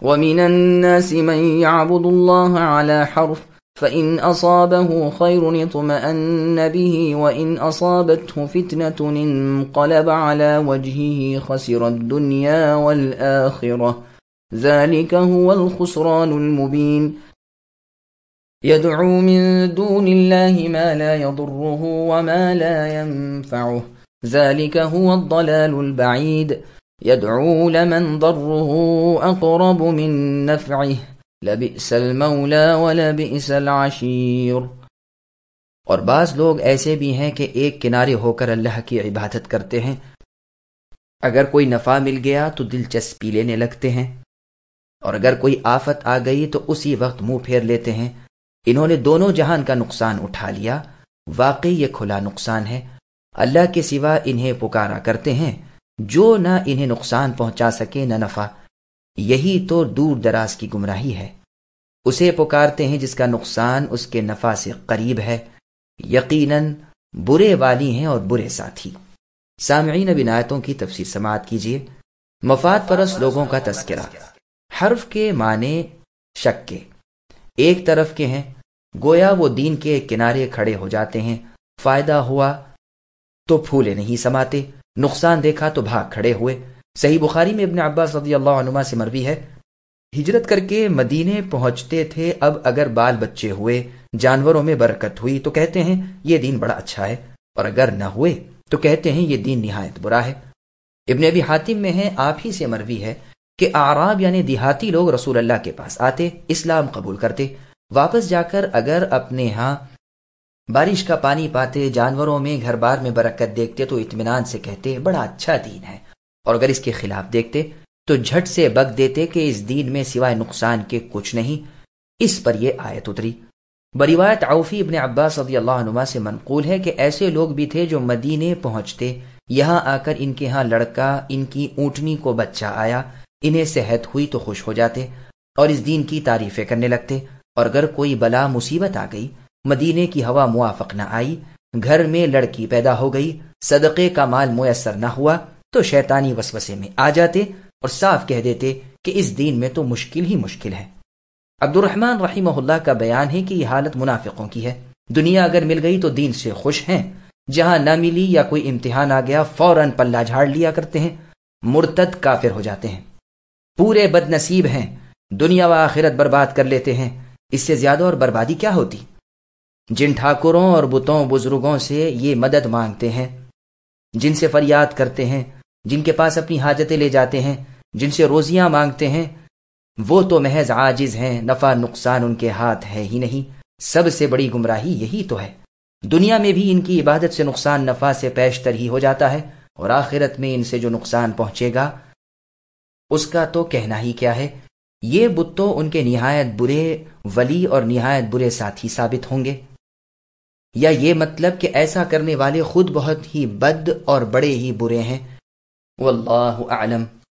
ومن الناس من يعبد الله على حرف فإن أصابه خير اطمأن به وإن أصابته فتنة انقلب على وجهه خسر الدنيا والآخرة ذلك هو الخسران المبين يدعو من دون الله ما لا يضره وما لا ينفعه ذلك هو الضلال البعيد يدعو لمن ضره أقرب من نفعه لبئس المولى ولبئس العشیر۔ اور بعض لوگ ایسے بھی ہیں کہ ایک کنارے ہو کر اللہ کی عبادت کرتے ہیں، اگر کوئی نفع مل گیا تو دلچسپی لینے لگتے ہیں، اور اگر کوئی آفت آ گئی تو اسی وقت منہ پھیر لیتے ہیں۔ انہوں نے دونوں جہان کا نقصان اٹھا لیا، واقعی یہ کھلا نقصان ہے۔ اللہ کے سوا انہیں پکارا کرتے ہیں جو نہ انہیں نقصان پہنچا سکے نہ نفع، یہی تو دور دراز کی گمراہی ہے۔ اسے پکارتے ہیں جس کا نقصان اس کے نفع سے قریب ہے، یقیناً برے والی ہیں اور برے ساتھی۔ سامعین، اب ان آیتوں کی تفسیر سماعت کیجیے۔ مفاد پرست لوگوں کا تذکرہ۔ حرف کے معنی شک کے، ایک طرف کے ہیں، گویا وہ دین کے کنارے کھڑے ہو جاتے ہیں، فائدہ ہوا تو پھولے نہیں سماتے، نقصان دیکھا تو بھاگ کھڑے ہوئے۔ صحیح بخاری میں ابن عباس رضی اللہ عنہما سے مروی ہے، ہجرت کر کے مدینے پہنچتے تھے، اب اگر بال بچے ہوئے، جانوروں میں برکت ہوئی تو کہتے ہیں یہ دین بڑا اچھا ہے، اور اگر نہ ہوئے تو کہتے ہیں یہ دین نہایت برا ہے۔ ابن ابی حاتم میں ہے، آپ ہی سے مروی ہے کہ اعراب یعنی دیہاتی لوگ رسول اللہ کے پاس آتے، اسلام قبول کرتے، واپس جا کر اگر اپنے ہاں بارش کا پانی پاتے، جانوروں میں گھر بار میں برکت دیکھتے تو اطمینان سے کہتے بڑا اچھا دین ہے، اور اگر اس کے خلاف دیکھتے تو جھٹ سے بک دیتے کہ اس دین میں سوائے نقصان کے کچھ نہیں۔ اس پر یہ آیت اتری۔ بروایت عوفی ابن عباس رضی اللہ عنہما سے منقول ہے کہ ایسے لوگ بھی تھے جو مدینے پہنچتے، یہاں آ کر ان کے ہاں لڑکا، ان کی اونٹنی کو بچہ آیا، انہیں صحت ہوئی تو خوش ہو جاتے اور اس دین کی تعریفیں کرنے لگتے، اور اگر کوئی بلا مصیبت آ گئی، مدینے کی ہوا موافق نہ آئی، گھر میں لڑکی پیدا ہو گئی، صدقے کا مال میسر نہ ہوا، تو شیطانی وسوسے میں آ جاتے اور صاف کہہ دیتے کہ اس دین میں تو مشکل ہی مشکل ہے۔ عبد الرحمن رحمہ اللہ کا بیان ہے کہ یہ حالت منافقوں کی ہے، دنیا اگر مل گئی تو دین سے خوش ہیں، جہاں نہ ملی یا کوئی امتحان آ گیا فوراً پلہ جھاڑ لیا کرتے ہیں، مرتد کافر ہو جاتے ہیں۔ پورے بد نصیب ہیں، دنیا و آخرت برباد کر لیتے ہیں، اس سے زیادہ اور بربادی کیا ہوتی؟ جن ٹھاکروں اور بتوں بزرگوں سے یہ مدد مانگتے ہیں، جن سے فریاد کرتے ہیں، جن کے پاس اپنی حاجتیں لے جاتے ہیں، جن سے روزیاں مانگتے ہیں، وہ تو محض عاجز ہیں، نفع نقصان ان کے ہاتھ ہے ہی نہیں۔ سب سے بڑی گمراہی یہی تو ہے، دنیا میں بھی ان کی عبادت سے نقصان نفع سے پیشتر ہی ہو جاتا ہے، اور آخرت میں ان سے جو نقصان پہنچے گا اس کا تو کہنا ہی کیا ہے۔ یہ بت تو ان کے نہایت برے ولی اور نہایت برے ساتھی ثابت ہوں گے، یا یہ مطلب کہ ایسا کرنے والے خود بہت ہی بد اور بڑے ہی برے ہیں۔ واللہ اعلم۔